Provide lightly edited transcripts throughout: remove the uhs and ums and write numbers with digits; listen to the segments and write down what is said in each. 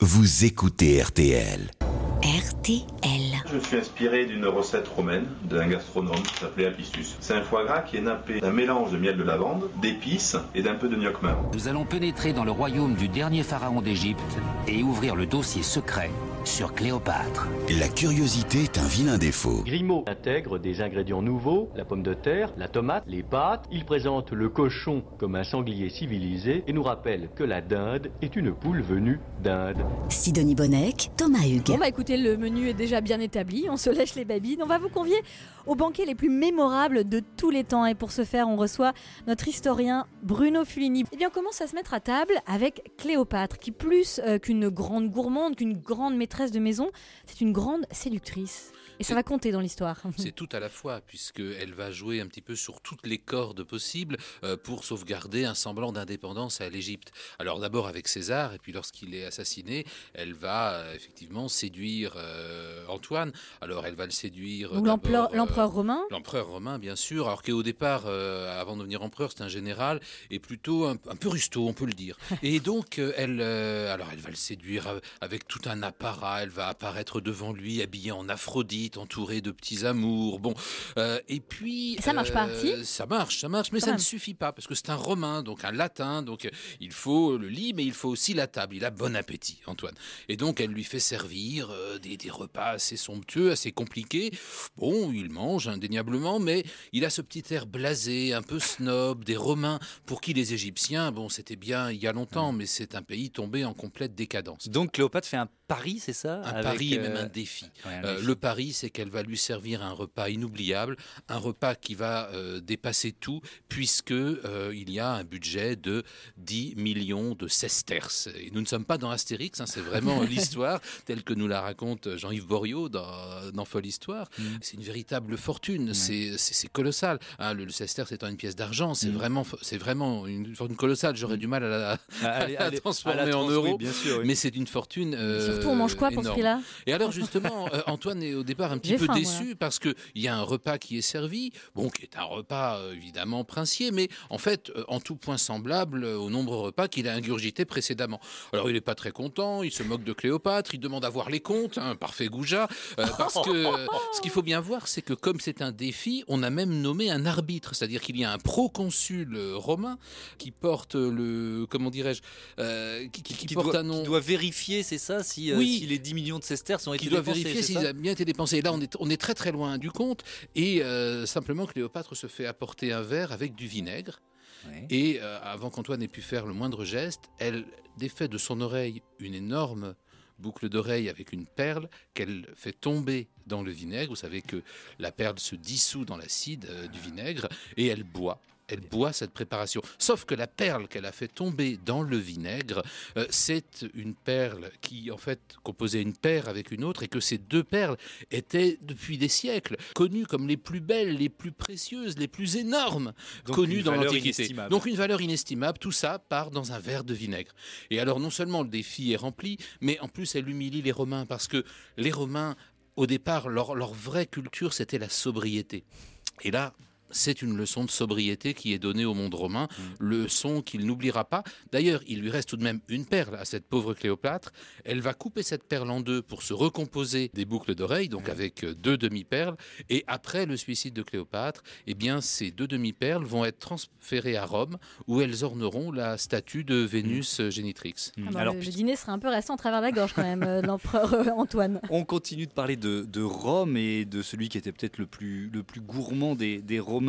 vous écoutez RTL. RTL. Je me suis inspiré d'une recette romaine d'un gastronome qui s'appelait Apicius. C'est un foie gras qui est nappé d'un mélange de miel de lavande, d'épices et d'un peu de gnoc-main. Nous allons pénétrer dans le royaume du dernier pharaon d'Égypte et ouvrir le dossier secret sur Cléopâtre. La curiosité est un vilain défaut. Grimaud intègre des ingrédients nouveaux, la pomme de terre, la tomate, les pâtes. Il présente le cochon comme un sanglier civilisé et nous rappelle que la dinde est une poule venue d'Inde. Sidonie Bonnec, Thomas Hugues. Bon écoutez, le menu est déjà bien établi, on se lèche les babines. On va vous convier aux banquets les plus mémorables de tous les temps. Et pour ce faire, on reçoit notre historien Bruno Fulini. Eh bien, on commence à se mettre à table avec Cléopâtre, qui plus qu'une grande gourmande, qu'une grande maîtresse de maison, c'est une grande séductrice. Et ça va compter dans l'histoire. C'est tout à la fois, puisqu'elle va jouer un petit peu sur toutes les cordes possibles pour sauvegarder un semblant d'indépendance à l'Égypte. Alors d'abord avec César, et puis lorsqu'il est assassiné, elle va effectivement séduire Antoine. Alors elle va le séduire... Donc l'empereur romain. L'empereur romain, bien sûr. Alors qu'au départ, avant de devenir empereur, c'est un général, et plutôt un peu rustaud, on peut le dire. Et donc elle va le séduire avec tout un apparat. Elle va apparaître devant lui, habillée en Aphrodite, entouré de petits amours. Bon, et puis ça marche pas, si ça marche, mais ça ne suffit pas parce que c'est un romain, donc un latin, donc il faut le lit, mais il faut aussi la table. Il a bon appétit, Antoine. Et donc elle lui fait servir des repas assez somptueux, assez compliqués. Bon, il mange indéniablement, mais il a ce petit air blasé, un peu snob des Romains, pour qui les Égyptiens, bon, c'était bien il y a longtemps, mais c'est un pays tombé en complète décadence. Donc Cléopâtre fait un pari, c'est ça? Un pari et même un défi. Ouais, le pari, c'est qu'elle va lui servir un repas inoubliable, un repas qui va dépasser tout, puisque il y a un budget de 10 millions de sesterces. Et nous ne sommes pas dans Astérix, c'est vraiment l'histoire telle que nous la raconte Jean-Yves Borriaud dans Folle Histoire. C'est une véritable fortune, c'est colossal. Le sesterce étant une pièce d'argent, c'est vraiment une fortune colossale. J'aurais du mal à la transformer en euros, bien sûr, oui. Mais c'est une fortune surtout, on mange quoi pour ce prix-là? Et alors justement, Antoine est au départ un petit peu déçu parce qu'il y a un repas qui est servi, bon, qui est un repas évidemment princier, mais en fait en tout point semblable aux nombreux repas qu'il a ingurgités précédemment. Alors il n'est pas très content, il se moque de Cléopâtre, il demande à voir les comptes, parfait goujat, parce que ce qu'il faut bien voir, c'est que comme c'est un défi, on a même nommé un arbitre, c'est-à-dire qu'il y a un proconsul romain qui porte qui porte un nom... Qui doit vérifier, c'est ça, si les 10 millions de sesterces ont été dépensés. Qui doit vérifier s'ils ont bien été dépensés. Et là, on est très très loin du compte. Et simplement, Cléopâtre se fait apporter un verre avec du vinaigre. Ouais. Et avant qu'Antoine ait pu faire le moindre geste, elle défait de son oreille une énorme boucle d'oreille avec une perle qu'elle fait tomber dans le vinaigre. Vous savez que la perle se dissout dans l'acide du vinaigre et elle boit. Elle boit cette préparation. Sauf que la perle qu'elle a fait tomber dans le vinaigre, c'est une perle qui, en fait, composait une paire avec une autre et que ces deux perles étaient, depuis des siècles, connues comme les plus belles, les plus précieuses, les plus énormes, connues dans l'Antiquité. Donc une valeur inestimable. Tout ça part dans un verre de vinaigre. Et alors, non seulement le défi est rempli, mais en plus, elle humilie les Romains parce que les Romains, au départ, leur vraie culture, c'était la sobriété. Et là, c'est une leçon de sobriété qui est donnée au monde romain, leçon qu'il n'oubliera pas. D'ailleurs, il lui reste tout de même une perle à cette pauvre Cléopâtre. Elle va couper cette perle en deux pour se recomposer des boucles d'oreilles, donc avec deux demi-perles. Et après le suicide de Cléopâtre, eh bien, ces deux demi-perles vont être transférées à Rome, où elles orneront la statue de Vénus Génitrix. Alors, le dîner serait un peu resté en travers de la gorge quand même, l'empereur Antoine. On continue de parler de Rome et de celui qui était peut-être le plus gourmand des Romains,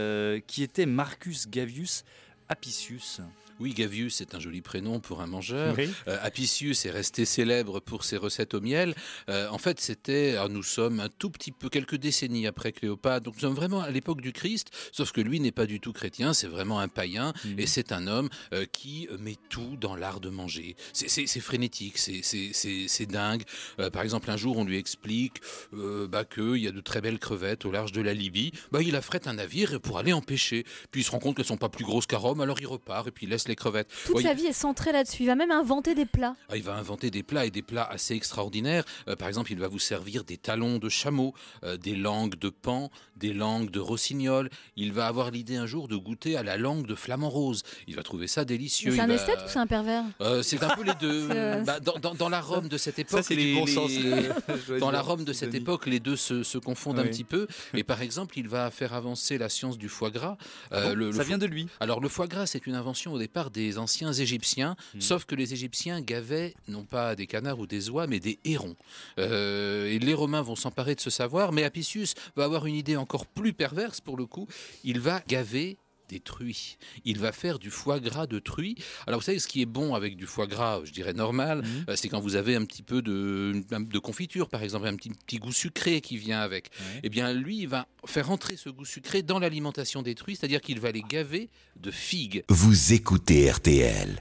qui était Marcus Gavius Apicius. Oui, Gavius, c'est un joli prénom pour un mangeur. Oui. Apicius est resté célèbre pour ses recettes au miel. En fait, nous sommes un tout petit peu, quelques décennies après Cléopâtre, donc nous sommes vraiment à l'époque du Christ, sauf que lui n'est pas du tout chrétien, c'est vraiment un païen, et c'est un homme qui met tout dans l'art de manger. C'est frénétique, c'est dingue. Par exemple, un jour, on lui explique qu'il y a de très belles crevettes au large de la Libye. Il affrète un navire pour aller en pêcher. Puis il se rend compte qu'elles ne sont pas plus grosses qu'à Rome, alors il repart, et puis il laisse les crevettes. Toute sa vie est centrée là-dessus. Il va même inventer des plats. Il va inventer des plats et des plats assez extraordinaires. Par exemple, il va vous servir des talons de chameau, des langues de paon, des langues de rossignol. Il va avoir l'idée un jour de goûter à la langue de flamant rose. Il va trouver ça délicieux. C'est un esthète ou c'est un pervers? C'est un peu les deux. Dans la Rome de cette époque, ça, c'est du bon sens. Dans la Rome de cette époque, les deux se confondent un petit peu. Et par exemple, il va faire avancer la science du foie gras. Ça vient de lui. Alors le foie gras, c'est une invention au départ des anciens Égyptiens, sauf que les Égyptiens gavaient non pas des canards ou des oies, mais des hérons. Et les Romains vont s'emparer de ce savoir, mais Apicius va avoir une idée encore plus perverse pour le coup. Il va gaver des truies. Il va faire du foie gras de truie. Alors vous savez, ce qui est bon avec du foie gras, je dirais normal, c'est quand vous avez un petit peu de confiture, par exemple, un petit goût sucré qui vient avec. Eh bien, lui, il va faire entrer ce goût sucré dans l'alimentation des truies, c'est-à-dire qu'il va les gaver de figues. Vous écoutez RTL.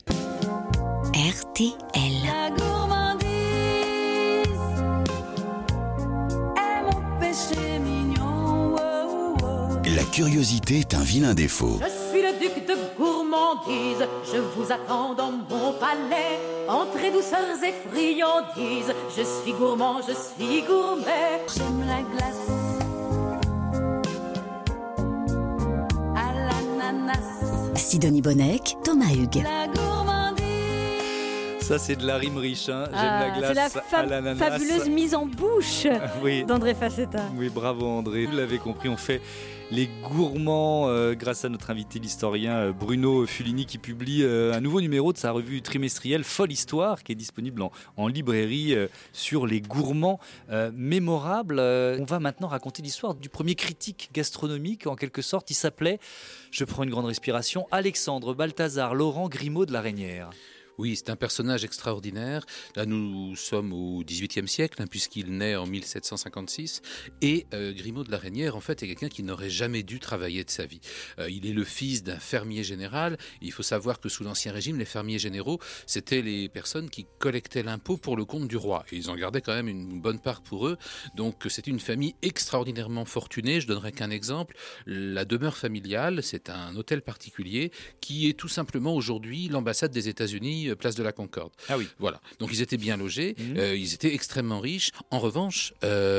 RTL. La gourmandise est mon péché mignon. Oh, oh. La curiosité est un vilain défaut. Je suis le duc de gourmandise, je vous attends dans mon palais. Entrez douceurs et friandises, je suis gourmand, je suis gourmet. J'aime la glace à l'ananas. Sidonie Bonnec, Thomas Hugues. La gourmandise. Ça, c'est de la rime riche. Hein. J'aime la glace c'est à la l'ananas. fabuleuse mise en bouche Oui. d'André Facetta. Oui, bravo André. Vous l'avez compris, on fait les gourmands grâce à notre invité l'historien Bruno Fulini qui publie un nouveau numéro de sa revue trimestrielle Folle Histoire qui est disponible en librairie sur les gourmands mémorables. On va maintenant raconter l'histoire du premier critique gastronomique en quelque sorte. Il s'appelait, je prends une grande respiration, Alexandre Balthazar Laurent Grimaud de la Reynière. Oui, c'est un personnage extraordinaire. Là, nous sommes au XVIIIe siècle, puisqu'il naît en 1756. Et Grimaud de la Reynière, en fait, est quelqu'un qui n'aurait jamais dû travailler de sa vie. Il est le fils d'un fermier général. Et il faut savoir que sous l'Ancien Régime, les fermiers généraux, c'était les personnes qui collectaient l'impôt pour le compte du roi. Et ils en gardaient quand même une bonne part pour eux. Donc, c'était une famille extraordinairement fortunée. Je donnerai qu'un exemple. La demeure familiale, c'est un hôtel particulier qui est tout simplement aujourd'hui l'ambassade des États-Unis place de la Concorde. Ah oui. Voilà. Donc ils étaient bien logés, ils étaient extrêmement riches. En revanche,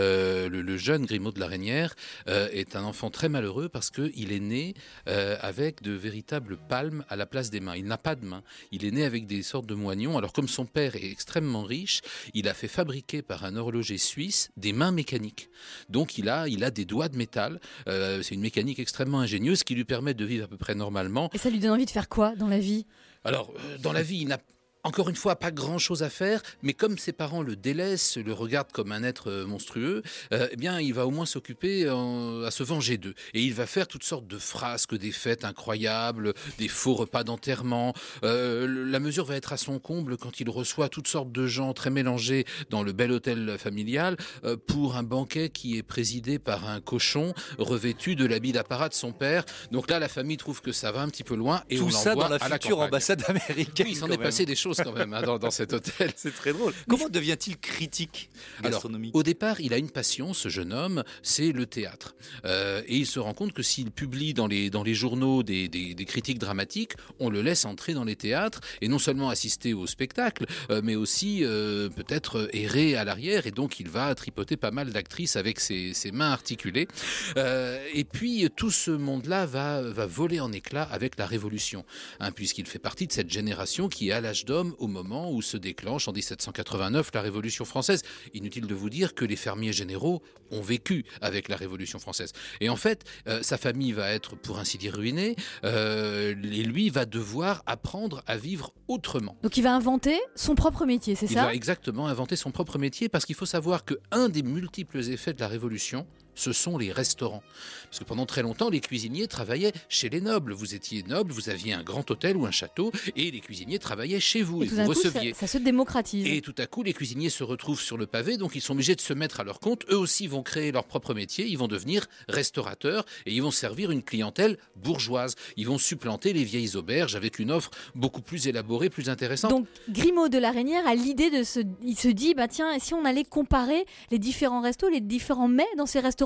le jeune Grimaud de la Reynière est un enfant très malheureux parce qu'il est né avec de véritables palmes à la place des mains. Il n'a pas de mains. Il est né avec des sortes de moignons. Alors comme son père est extrêmement riche, il a fait fabriquer par un horloger suisse des mains mécaniques. Donc il a des doigts de métal. C'est une mécanique extrêmement ingénieuse qui lui permet de vivre à peu près normalement. Et ça lui donne envie de faire quoi dans la vie? Alors, dans la vie, il n'a encore une fois pas grand-chose à faire, mais comme ses parents le délaissent, le regardent comme un être monstrueux, eh bien, il va au moins s'occuper à se venger d'eux. Et il va faire toutes sortes de frasques, des fêtes incroyables, des faux repas d'enterrement. La mesure va être à son comble quand il reçoit toutes sortes de gens très mélangés dans le bel hôtel familial pour un banquet qui est présidé par un cochon revêtu de l'habit d'apparat de son père. Donc là, la famille trouve que ça va un petit peu loin et tout on ça l'envoie dans la à la future campagne. ambassade américaine. Oui, il s'en est passé des choses quand même dans cet hôtel. C'est très drôle. Comment devient-il critique gastronomique? Alors, au départ, il a une passion, ce jeune homme, c'est le théâtre. Et il se rend compte que s'il publie dans les journaux des critiques dramatiques, on le laisse entrer dans les théâtres et non seulement assister au spectacle, mais aussi peut-être errer à l'arrière. Et donc, il va tripoter pas mal d'actrices avec ses mains articulées. Et puis, tout ce monde-là va voler en éclats avec la Révolution, puisqu'il fait partie de cette génération qui est à l'âge d'homme au moment où se déclenche en 1789 la Révolution française. Inutile de vous dire que les fermiers généraux ont vécu avec la Révolution française. Et en fait, sa famille va être, pour ainsi dire, ruinée, et lui va devoir apprendre à vivre autrement. Donc il va inventer son propre métier, c'est ça? Il va exactement inventer son propre métier parce qu'il faut savoir qu'un des multiples effets de la Révolution, ce sont les restaurants. Parce que pendant très longtemps, les cuisiniers travaillaient chez les nobles. Vous étiez noble, vous aviez un grand hôtel ou un château, et les cuisiniers travaillaient chez vous, et tout vous d'un coup, receviez. ça se démocratise. Et tout à coup, les cuisiniers se retrouvent sur le pavé, donc ils sont obligés de se mettre à leur compte. Eux aussi vont créer leur propre métier, ils vont devenir restaurateurs, et ils vont servir une clientèle bourgeoise. Ils vont supplanter les vieilles auberges avec une offre beaucoup plus élaborée, plus intéressante. Donc Grimaud de la Reynière a l'idée il se dit, tiens, si on allait comparer les différents restos, les différents mets dans ces restaurants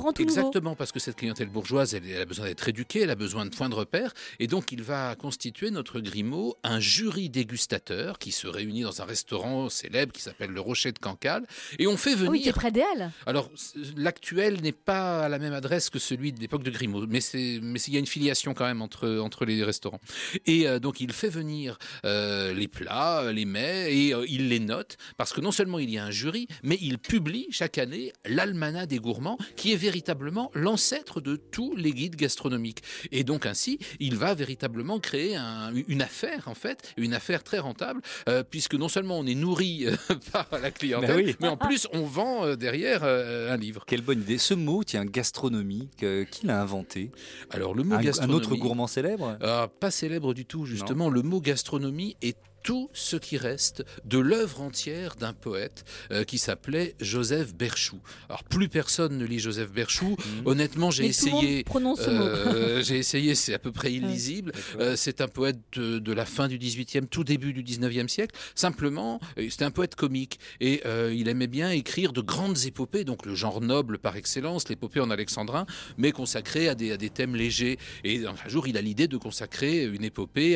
restaurant tout nouveau. Exactement, parce que cette clientèle bourgeoise, elle a besoin d'être éduquée, elle a besoin de points de repère, et donc il va constituer, notre Grimaud, un jury dégustateur qui se réunit dans un restaurant célèbre qui s'appelle le Rocher de Cancale, et on fait venir... Ah oui, qui est près des Halles. Alors, l'actuel n'est pas à la même adresse que celui de l'époque de Grimaud, mais il y a une filiation quand même entre les restaurants. Et donc, il fait venir les plats, les mets, et il les note, parce que non seulement il y a un jury, mais il publie chaque année l'Almanach des gourmands, qui est véritablement l'ancêtre de tous les guides gastronomiques. Et donc, ainsi, il va véritablement créer une affaire, en fait, une affaire très rentable, puisque non seulement on est nourri par la clientèle, mais en plus, on vend derrière un livre. Quelle bonne idée. Ce mot, tiens, gastronomie, qui l'a inventé? Alors, le mot gastronomie... Un autre gourmand célèbre? Pas célèbre du tout, justement. Non. Le mot gastronomie est tout ce qui reste de l'œuvre entière d'un poète qui s'appelait Joseph Berchoux. Alors, plus personne ne lit Joseph Berchoux. Honnêtement, j'ai essayé. J'ai essayé, c'est à peu près illisible. C'est un poète de la fin du 18e, tout début du 19e siècle. Simplement, c'était un poète comique. Et il aimait bien écrire de grandes épopées, donc le genre noble par excellence, l'épopée en alexandrin, mais consacrée à des thèmes légers. Et un jour, il a l'idée de consacrer une épopée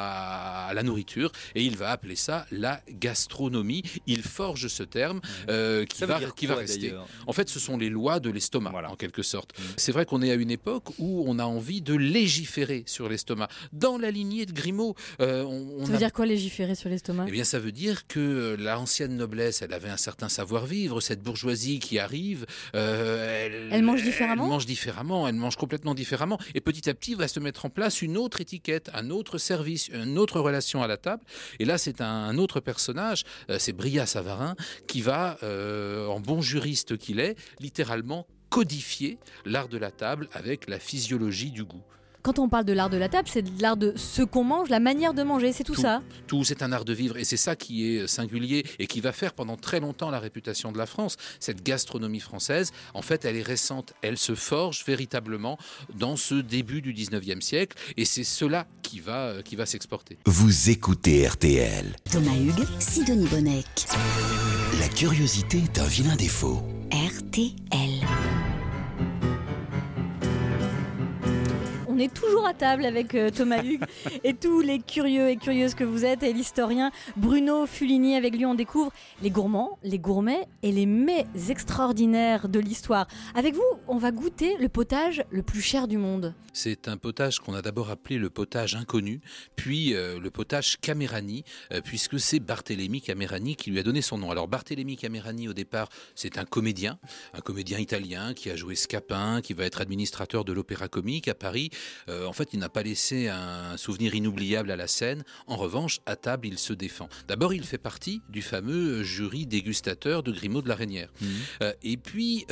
à la nourriture. Et il va appeler ça la gastronomie. Il forge ce terme qui va rester. En fait, ce sont les lois de l'estomac, en quelque sorte. C'est vrai qu'on est à une époque où on a envie de légiférer sur l'estomac. Dans la lignée de Grimaud... ça veut dire quoi, légiférer sur l'estomac? Eh bien, ça veut dire que l'ancienne noblesse, elle avait un certain savoir-vivre. Cette bourgeoisie qui arrive... elle mange différemment? Elle mange différemment, elle mange complètement différemment. Et petit à petit, va se mettre en place une autre étiquette, un autre service, une autre relation à la table. Et là, c'est un autre personnage, c'est Brillat-Savarin, qui va, en bon juriste qu'il est, littéralement codifier l'art de la table avec la physiologie du goût. Quand on parle de l'art de la table, c'est de l'art de ce qu'on mange, la manière de manger, c'est tout ça? Tout, c'est un art de vivre, et c'est ça qui est singulier et qui va faire pendant très longtemps la réputation de la France. Cette gastronomie française, en fait, elle est récente, elle se forge véritablement dans ce début du 19e siècle, et c'est cela qui va s'exporter. Vous écoutez RTL. Thomas Hugues, Sidonie Bonnec. La curiosité est un vilain défaut. RTL. On est toujours à table avec Thomas Hugues et tous les curieux et curieuses que vous êtes, et l'historien Bruno Fulini. Avec lui, on découvre les gourmands, les gourmets et les mets extraordinaires de l'histoire. Avec vous, on va goûter le potage le plus cher du monde. C'est un potage qu'on a d'abord appelé le potage inconnu, puis le potage Camerani, puisque c'est Barthélemy Camerani qui lui a donné son nom. Alors Barthélemy Camerani, au départ, c'est un comédien italien qui a joué Scapin, qui va être administrateur de l'Opéra Comique à Paris. En fait, il n'a pas laissé un souvenir inoubliable à la scène. En revanche, à table, il se défend. D'abord, il fait partie du fameux jury dégustateur de Grimaud de la Reynière. Et puis,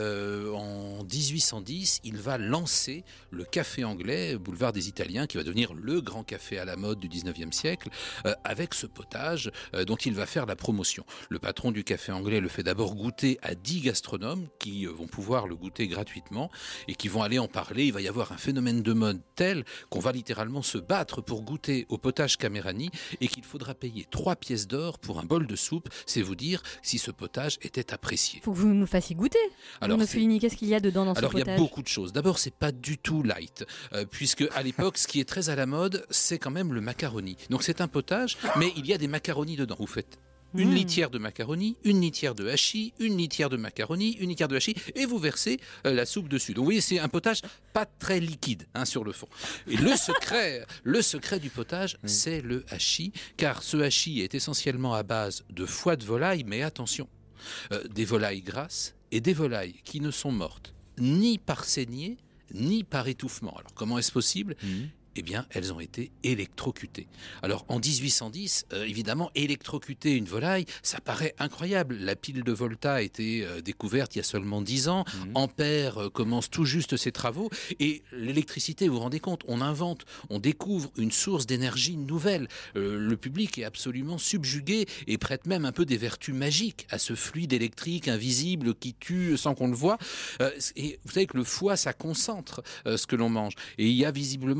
en 1810, il va lancer le café anglais, boulevard des Italiens, qui va devenir le grand café à la mode du 19e siècle, avec ce potage dont il va faire la promotion. Le patron du café anglais le fait d'abord goûter à 10 gastronomes qui vont pouvoir le goûter gratuitement et qui vont aller en parler. Il va y avoir un phénomène de mode tel qu'on va littéralement se battre pour goûter au potage Camerani et qu'il faudra payer 3 pièces d'or pour un bol de soupe. C'est vous dire si ce potage était apprécié. Il faut que vous nous fassiez goûter. Alors, Fulini, qu'est-ce qu'il y a dedans dans ce potage? Alors, il y a beaucoup de choses. D'abord, c'est pas du tout light, puisque à l'époque, ce qui est très à la mode, c'est quand même le macaroni. Donc, c'est un potage, mais il y a des macaronis dedans. Vous faites une litière de macaroni, une litière de hachis, une litière de macaroni, une litière de hachis, et vous versez la soupe dessus. Donc vous voyez, c'est un potage pas très liquide sur le fond. Et le secret du potage, c'est le hachis, car ce hachis est essentiellement à base de foie de volaille, mais attention, des volailles grasses et des volailles qui ne sont mortes ni par saignée, ni par étouffement. Alors comment est-ce possible ? Eh bien, elles ont été électrocutées. Alors, en 1810, évidemment, électrocuter une volaille, ça paraît incroyable. La pile de Volta a été découverte il y a seulement 10 ans. Ampère commence tout juste ses travaux. Et l'électricité, vous vous rendez compte, on découvre une source d'énergie nouvelle. Le public est absolument subjugué et prête même un peu des vertus magiques à ce fluide électrique invisible qui tue sans qu'on le voie. Et vous savez que le foie, ça concentre ce que l'on mange. Et il y a visiblement l'idée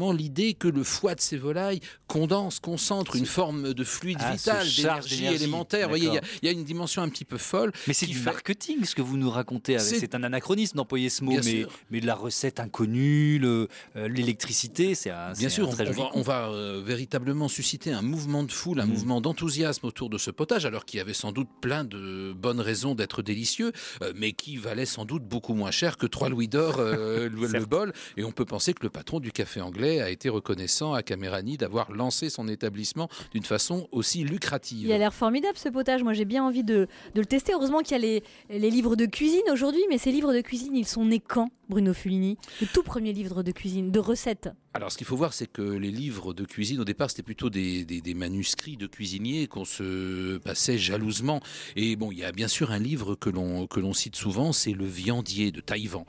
et que le foie de ces volailles concentre une forme de fluide vital, d'énergie élémentaire. Vous voyez, il y a une dimension un petit peu folle. Mais c'est du marketing ce que vous nous racontez. C'est un anachronisme d'employer ce mot, mais de la recette inconnue, l'électricité, c'est un très joli coup. On va véritablement susciter un mouvement de foule, un mouvement d'enthousiasme autour de ce potage, alors qu'il y avait sans doute plein de bonnes raisons d'être délicieux, mais qui valait sans doute beaucoup moins cher que 3 louis d'or le bol. Et on peut penser que le patron du café anglais a été reconnaissant à Camerani d'avoir lancé son établissement d'une façon aussi lucrative. Il a l'air formidable ce potage, moi j'ai bien envie de le tester. Heureusement qu'il y a les livres de cuisine aujourd'hui, mais ces livres de cuisine, ils sont nés quand, Bruno Fulini? Le tout premier livre de cuisine, de recettes. Alors, ce qu'il faut voir, c'est que les livres de cuisine, au départ, c'était plutôt des manuscrits de cuisiniers qu'on se passait jalousement. Et bon, il y a bien sûr un livre que l'on cite souvent, c'est Le Viandier de Taïwan,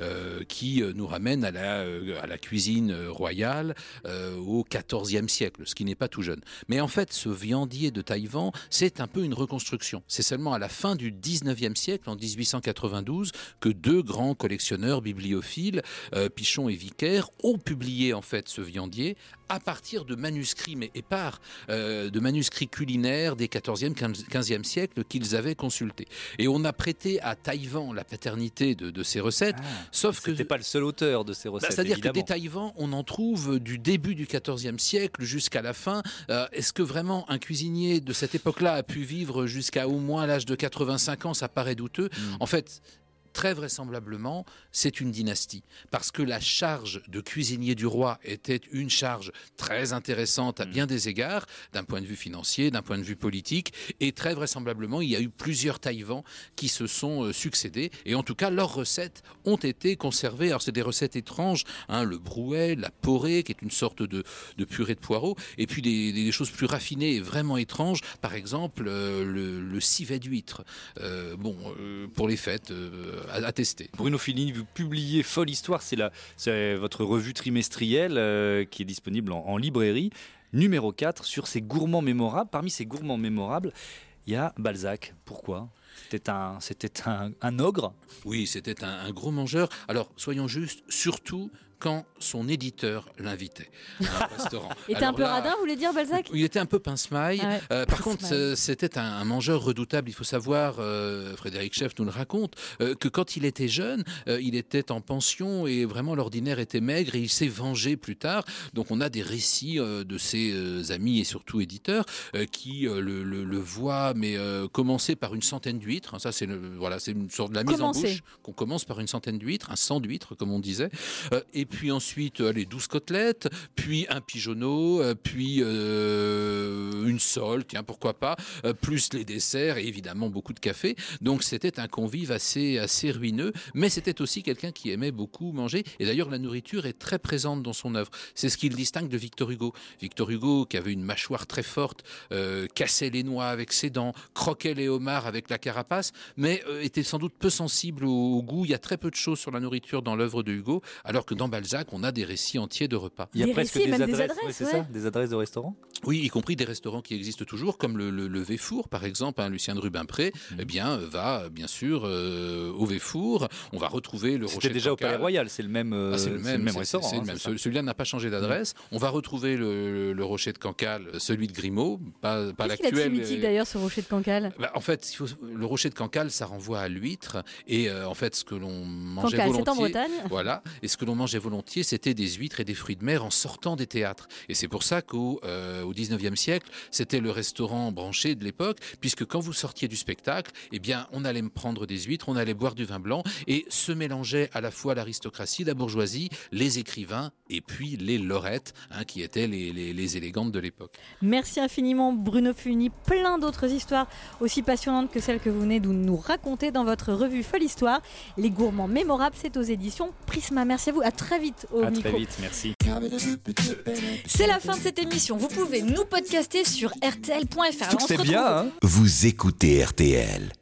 qui nous ramène à la cuisine royale au XIVe siècle, ce qui n'est pas tout jeune. Mais en fait, ce Viandier de Taïwan, c'est un peu une reconstruction. C'est seulement à la fin du XIXe siècle, en 1892, que 2 grands collectionneurs bibliophiles, Pichon et Vicaire, ont publié en fait ce viandier à partir de manuscrits, mais épars, de manuscrits culinaires des XIVe, XVe siècles qu'ils avaient consultés. Et on a prêté à Taïwan la paternité de ces recettes, sauf que... C'était pas le seul auteur de ces recettes, c'est-à-dire évidemment. que des Taïwan, on en trouve du début du XIVe siècle jusqu'à la fin. Est-ce que vraiment un cuisinier de cette époque-là a pu vivre jusqu'à au moins l'âge de 85 ans? Ça paraît douteux. En fait... Très vraisemblablement, c'est une dynastie. Parce que la charge de cuisinier du roi était une charge très intéressante à bien des égards, d'un point de vue financier, d'un point de vue politique. Et très vraisemblablement, il y a eu plusieurs Taïwan qui se sont succédés. Et en tout cas, leurs recettes ont été conservées. Alors, c'est des recettes étranges, le brouet, la porée, qui est une sorte de purée de poireaux. Et puis des choses plus raffinées et vraiment étranges. Par exemple, le civet d'huître. Pour les fêtes... à tester. Bruno Fulini, vous publiez Folle Histoire, c'est votre revue trimestrielle qui est disponible en librairie. Numéro 4, sur ces gourmands mémorables. Parmi ces gourmands mémorables, il y a Balzac. Pourquoi ? C'était un ogre ? Oui, c'était un gros mangeur. Alors, soyons justes, surtout quand son éditeur l'invitait à un restaurant. Il était un peu radin, vous voulez dire, Balzac ? Il était un peu pince-maille. Par contre, c'était un mangeur redoutable. Il faut savoir, Frédéric Chef nous le raconte, que quand il était jeune, il était en pension et vraiment l'ordinaire était maigre et il s'est vengé plus tard. Donc on a des récits de ses amis et surtout éditeurs qui le voient, mais commencer par une centaine d'huîtres. Ça, c'est une sorte de la mise en bouche. Qu'on commence par une centaine d'huîtres, un 100 d'huîtres, comme on disait. Et puis ensuite, 12 côtelettes, puis un pigeonneau, puis une sole, tiens, pourquoi pas, plus les desserts et évidemment beaucoup de café. Donc c'était un convive assez ruineux, mais c'était aussi quelqu'un qui aimait beaucoup manger. Et d'ailleurs, la nourriture est très présente dans son œuvre. C'est ce qui le distingue de Victor Hugo. Victor Hugo, qui avait une mâchoire très forte, cassait les noix avec ses dents, croquait les homards avec la carapace, mais était sans doute peu sensible au goût. Il y a très peu de choses sur la nourriture dans l'œuvre de Hugo, alors que dans Balzac, on a des récits entiers de repas. Il y a presque des adresses, c'est ça, des adresses de restaurants ? Oui, y compris des restaurants qui existent toujours, comme le Véfour, par exemple. Lucien de Rubempré, va bien sûr au Véfour. On va retrouver le Rocher de Cancale. C'était déjà au Palais Royal, c'est le même restaurant. C'est le même. Celui-là n'a pas changé d'adresse. On va retrouver le Rocher de Cancale, celui de Grimaud, pas l'actuel. Qu'est-ce qu'il a de mythique d'ailleurs, ce Rocher de Cancale ? En fait, le Rocher de Cancale, ça renvoie à l'huître. Et en fait, ce que l'on mangeait volontiers... c'est en Bretagne. Voilà. Et ce que l'on mangeait volontiers, c'était des huîtres et des fruits de mer en sortant des théâtres. Et c'est pour ça qu'au XIXe siècle, c'était le restaurant branché de l'époque, puisque quand vous sortiez du spectacle, eh bien, on allait prendre des huîtres, on allait boire du vin blanc, et se mélangeait à la fois l'aristocratie, la bourgeoisie, les écrivains, et puis les lorettes, qui étaient les élégantes de l'époque. Merci infiniment, Bruno Fulini. Plein d'autres histoires aussi passionnantes que celles que vous venez de nous raconter dans votre revue Folle Histoire. Les gourmands mémorables, c'est aux éditions Prisma. Merci à vous. À très vite au micro. À très vite, merci. C'est la fin de cette émission. Vous pouvez nous podcaster sur rtl.fr. C'est bien, hein ? Vous écoutez RTL.